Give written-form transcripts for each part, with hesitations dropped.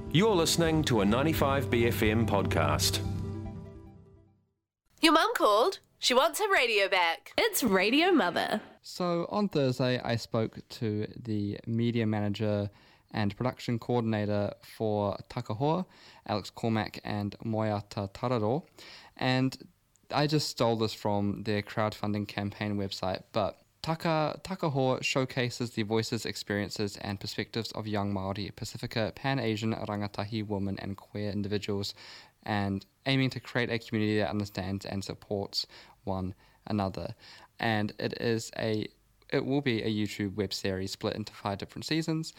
You're listening to a 95BFM podcast. Your mum called. She wants her radio back. It's Radio Mother. So on Thursday, I spoke to the media manager and production coordinator for Takahoa, Alex Cormack and Moyata Tararo, and I just stole this from their crowdfunding campaign website, but Takahoa showcases the voices, experiences, and perspectives of young Māori, Pacifica, Pan-Asian, rangatahi women, and queer individuals, and aiming to create a community that understands and supports one another. And it will be a YouTube web series split into 5 different seasons,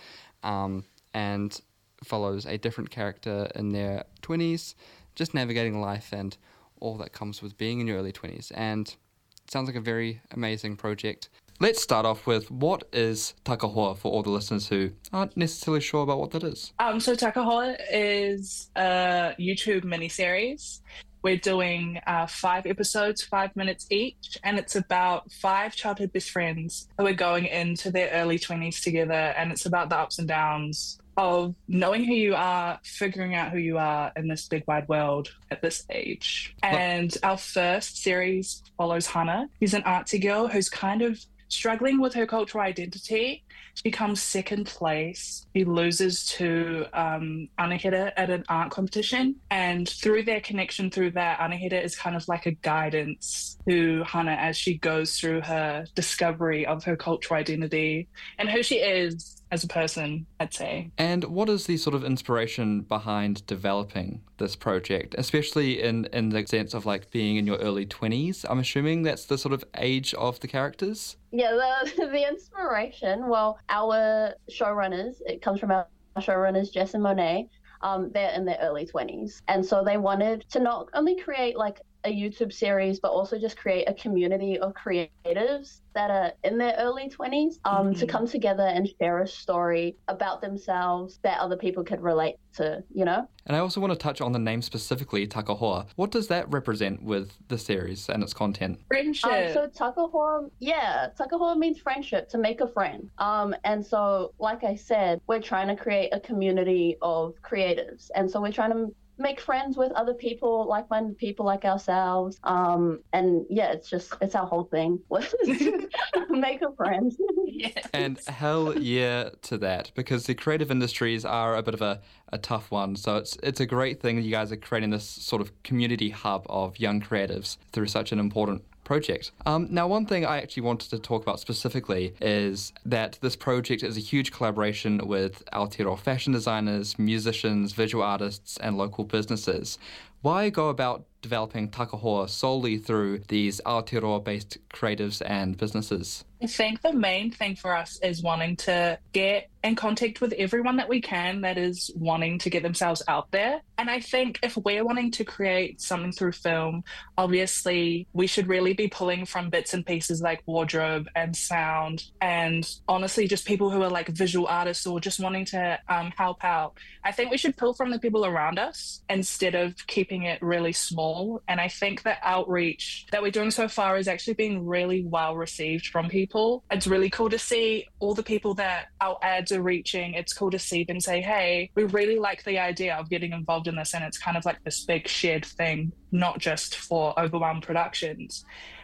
and follows a different character in their 20s, just navigating life and all that comes with being in your early 20s. And sounds like a very amazing project. Let's start off with, what is Takahoa for all the listeners who aren't necessarily sure about what that is? So Takahoa is a YouTube miniseries. We're doing 5 episodes, 5 minutes each, and it's about 5 childhood best friends who are going into their early 20s together, and it's about the ups and downs of knowing who you are, figuring out who you are in this big wide world at this age. And our first series follows Hana. She's an artsy girl who's kind of struggling with her cultural identity. She comes second place. She loses to Anahira at an art competition. And through their connection through that, Anahira is kind of like a guidance to Hana as she goes through her discovery of her cultural identity and who she is as a person, I'd say. And what is the sort of inspiration behind developing this project, especially in the sense of like being in your early 20s? I'm assuming that's the sort of age of the characters? Yeah, the inspiration, well, our showrunners, it comes from our showrunners, Jess and Monet. They're in their early 20s. And so they wanted to not only create like a YouTube series, but also just create a community of creatives that are in their early 20s to come together and share a story about themselves that other people could relate to, you know? And I also want to touch on the name specifically, Takahoa. What does that represent with the series and its content? Friendship. So Takahoa means friendship, to make a friend. And so, like I said, we're trying to create a community of creatives. And so we're trying to make friends with other people, like-minded people like ourselves. And yeah, it's our whole thing. Make a friend. Yeah. And hell yeah to that, because the creative industries are a bit of a tough one. So it's a great thing that you guys are creating this sort of community hub of young creatives through such an important project. Now, one thing I actually wanted to talk about specifically is that this project is a huge collaboration with Aotearoa fashion designers, musicians, visual artists, and local businesses. Why go about developing Takahoa solely through these Aotearoa-based creatives and businesses? I think the main thing for us is wanting to get in contact with everyone that we can that is wanting to get themselves out there. And I think if we're wanting to create something through film, obviously we should really be pulling from bits and pieces like wardrobe and sound, and honestly just people who are like visual artists or just wanting to help out. I think we should pull from the people around us instead of keeping it really small. And I think the outreach that we're doing so far is actually being really well received from people. It's really cool to see all the people that our ads are reaching. It's cool to see them say, hey, we really like the idea of getting involved in this, and it's kind of like this big shared thing, not just for Overwhelmed Productions.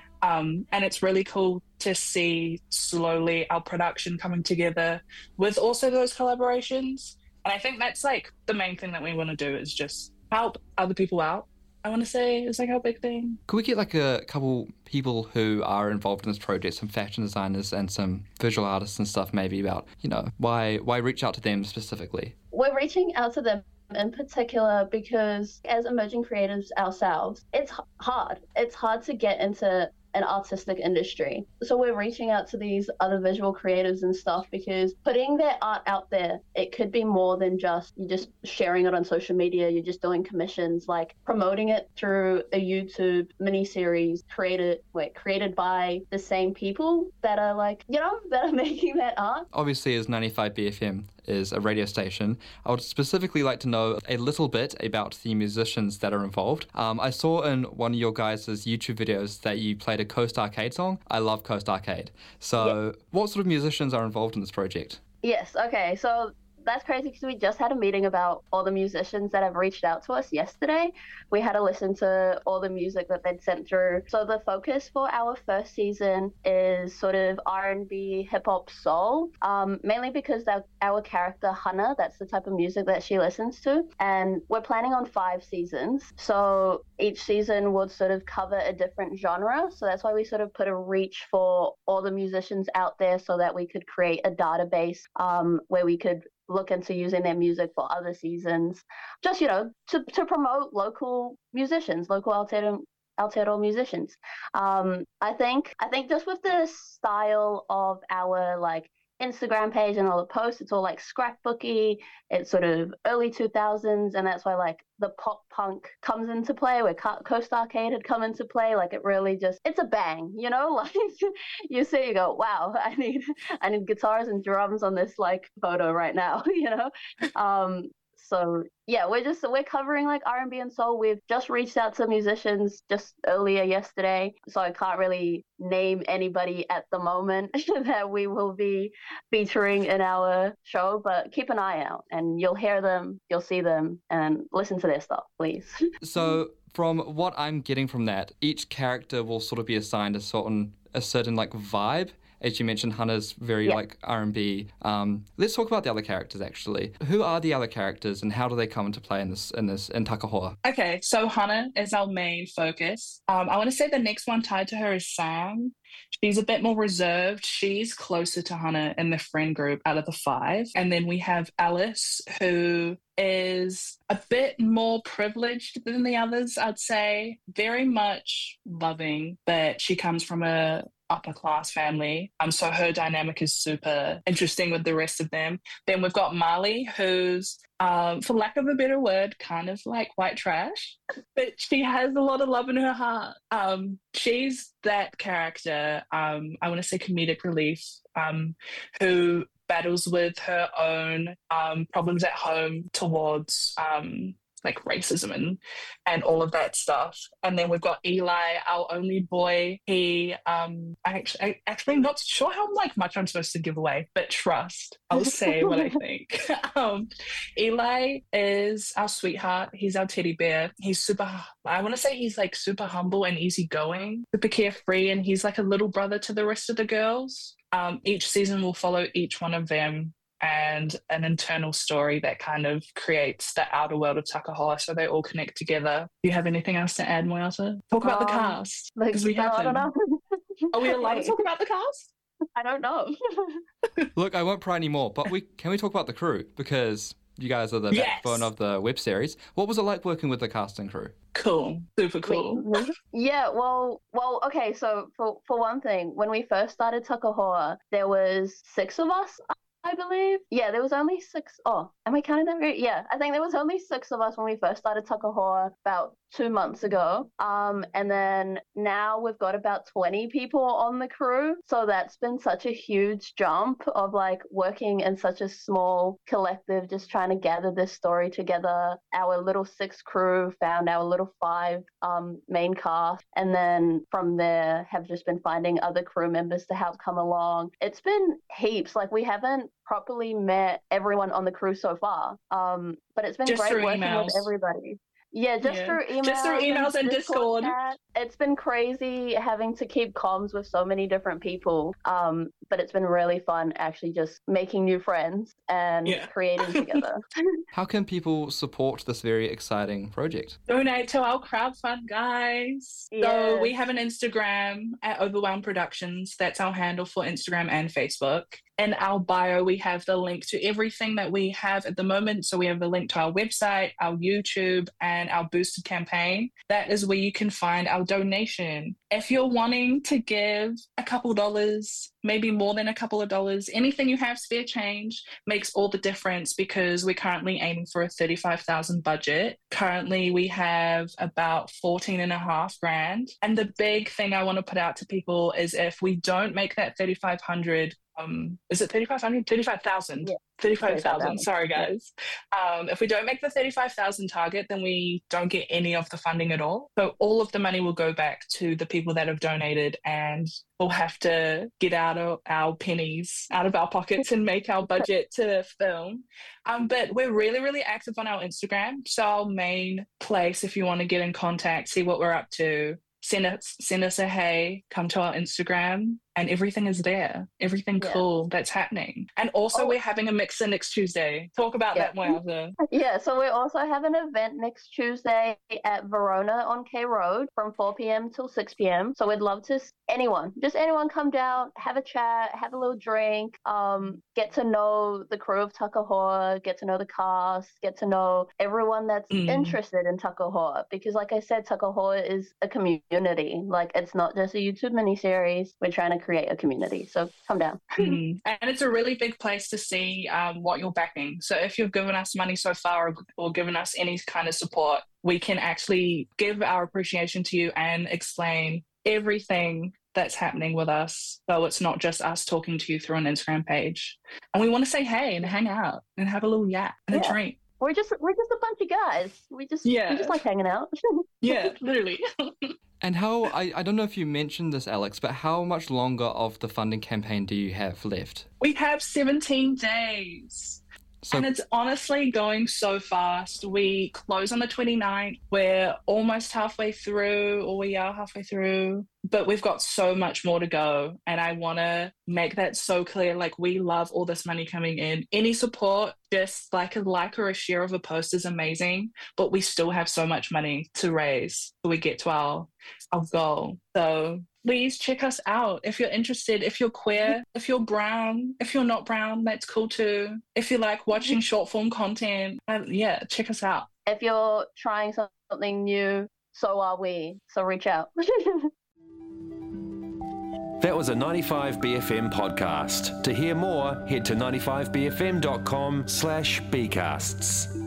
And it's really cool to see slowly our production coming together with also those collaborations. And I think that's like the main thing that we want to do, is just help other people out. I want to say it's like our big thing. Could we get like a couple people who are involved in this project, some fashion designers and some visual artists and stuff, maybe about, you know, why reach out to them specifically? We're reaching out to them in particular because as emerging creatives ourselves, it's hard. It's hard to get into an artistic industry. So we're reaching out to these other visual creatives and stuff because putting their art out there, it could be more than just you just sharing it on social media, you're just doing commissions, like promoting it through a YouTube miniseries created by the same people that are like, you know, that are making that art. Obviously, as 95BFM is a radio station, I would specifically like to know a little bit about the musicians that are involved. I saw in one of your guys' YouTube videos that you played a Coast Arcade song. I love Coast Arcade. So What sort of musicians are involved in this project? Yes, okay. So That's crazy because we just had a meeting about all the musicians that have reached out to us yesterday. We had to listen to all the music that they'd sent through. So the focus for our first season is sort of R&B, hip hop, soul, mainly because our character Hannah, that's the type of music that she listens to. And we're planning on 5 seasons. So each season would sort of cover a different genre. So that's why we sort of put a reach for all the musicians out there so that we could create a database where we could look into using their music for other seasons, just, to promote local musicians, local Aotearoa musicians. I think just with the style of our Instagram page and all the posts, it's all scrapbooky. It's sort of early 2000s, and that's why the pop punk comes into play, where Coast Arcade had come into play. It really it's a bang, you see, you go, wow, I need guitars and drums on this photo right now, So yeah, we're covering R&B and soul. We've just reached out to musicians just earlier yesterday, so I can't really name anybody at the moment that we will be featuring in our show, but keep an eye out and you'll hear them, you'll see them, and listen to their stuff, please. So from what I'm getting from that, each character will sort of be assigned a certain vibe. As you mentioned, Hannah's very R&B. Let's talk about the other characters, actually. Who are the other characters and how do they come into play in Takahoa? Okay, so Hannah is our main focus. I want to say the next one tied to her is Sam. She's a bit more reserved. She's closer to Hannah in the friend group out of the 5. And then we have Alice, who is a bit more privileged than the others, I'd say. Very much loving, but she comes from a upper class family. So her dynamic is super interesting with the rest of them. Then we've got Marley, who's, for lack of a better word, kind of like white trash, but she has a lot of love in her heart. She's that character, I want to say comedic relief, who battles with her own problems at home towards racism and all of that stuff. And then we've got Eli, our only boy. He I actually not sure how much I'm supposed to give away, but trust, I'll say what I think. Eli is our sweetheart. He's our teddy bear. He's super, I want to say he's super humble and easygoing, super carefree, and he's a little brother to the rest of the girls. Each season will follow each one of them and an internal story that kind of creates the outer world of Takahoa, so they all connect together. Do you have anything else to add, Moyata? Talk about the cast, because we have them. I don't know. Are we allowed to talk about the cast? I don't know. Look, I won't pry anymore, but can we talk about the crew? Because you guys are the backbone of the web series. What was it like working with the cast and crew? Cool. Super cool. Yeah, well, okay, so for one thing, when we first started Takahoa, there was 6 of us, I believe. Yeah, there was only 6. Oh, am I counting that right? Yeah, I think there was only 6 of us when we first started Takahoa about 2 months ago. And then now we've got about 20 people on the crew. So that's been such a huge jump of working in such a small collective, just trying to gather this story together. Our little 6 crew found our little 5 main cast. And then from there have just been finding other crew members to help come along. It's been heaps. We haven't properly met everyone on the crew so far. But it's been great working with everybody. Yeah, just through emails and Discord. It's been crazy having to keep comms with so many different people. But it's been really fun actually just making new friends and creating together. How can people support this very exciting project? Donate to our crowdfund, guys. Yes. So we have an Instagram at Overwhelmed Productions. That's our handle for Instagram and Facebook. In our bio, we have the link to everything that we have at the moment. So we have the link to our website, our YouTube, and our boosted campaign. That is where you can find our donation. If you're wanting to give a couple dollars, maybe more than a couple of dollars, anything you have spare change makes all the difference, because we're currently aiming for a 35,000 budget. Currently, we have about 14.5 grand. And the big thing I want to put out to people is if we don't make that 3,500, is it 35,000? 35,000. Yeah. 35,000. Sorry, Yeah. guys. If we don't make the 35,000 target, then we don't get any of the funding at all. So all of the money will go back to the people that have donated, and we'll have to get out of our pennies out of our pockets and make our budget to film. But we're really, really active on our Instagram. So our main place, if you want to get in contact, see what we're up to, send us a hey, come to our Instagram, and everything is there. Everything cool that's happening. And also we're having a mixer next Tuesday. Talk about that more. Yeah, so we also have an event next Tuesday at Verona on K Road from 4 p.m. till 6 p.m. So we'd love to anyone come down, have a chat, have a little drink, get to know the crew of Takahoa, get to know the cast, get to know everyone that's interested in Takahoa. Because like I said, Takahoa is a community. Like, it's not just a YouTube miniseries. We're trying to create a community. So come down. And it's a really big place to see what you're backing. So if you've given us money so far or given us any kind of support, we can actually give our appreciation to you and explain everything that's happening with us. So it's not just us talking to you through an Instagram page. And we want to say hey and hang out and have a little yap and a drink. We're just a bunch of guys. We just like hanging out. Yeah, literally. And how, I don't know if you mentioned this, Alex, but how much longer of the funding campaign do you have left? We have 17 days. And it's honestly going so fast. We close on the 29th. We're almost halfway through, or we are halfway through, but we've got so much more to go. And I want to make that so clear. Like, we love all this money coming in. Any support, just like or a share of a post is amazing, but we still have so much money to raise so we get to our goal. So please check us out if you're interested, if you're queer, if you're brown, if you're not brown, that's cool too. If you like watching short form content, check us out. If you're trying something new, so are we. So reach out. That was a 95BFM podcast. To hear more, head to 95bfm.com/bcasts.